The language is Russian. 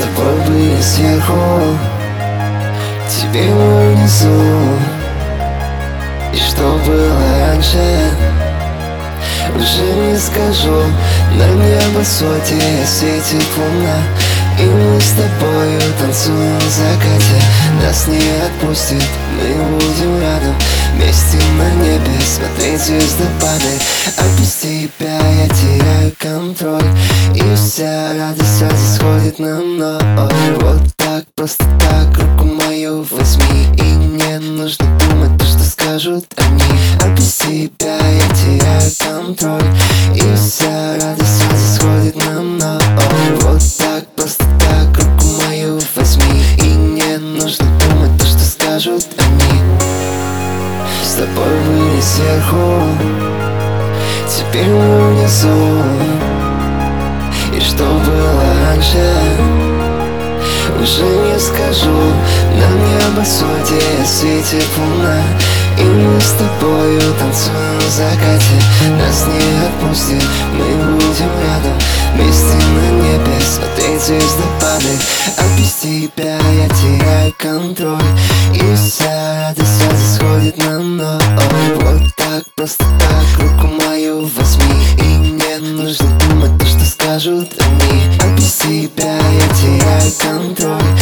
тобой были сверху, теперь мы внизу. И что было раньше, уже не скажу. На небо своде светит луна, и мы с тобою танцуем в закате. Нас не отпустит, мы будем рядом, вместе на небе смотреть звездопады. А без тебя я теряю контроль, и вся радость сразу сходит на ноль. Вот так, просто так, руку мою возьми, и не нужно думать то, что скажут они. А без тебя я теряю контроль, и вся радость сразу сходит на ноль. Вот так, просто так, руку мою возьми, и не нужно думать то, что скажут они. С тобой были сверху, теперь мы внизу. И что было раньше, уже не скажу. На небо своде светит луна, и мы с тобою танцуем в закате. Нас не отпустит, мы будем рядом, вместе на небе смотреть звездопады. А без тебя я теряю контроль, и вся радость сразу сходит на ноль. Вот так, просто так, руку мою возьми, и не нужно думать то, что скажут они. А без тебя я теряю контроль,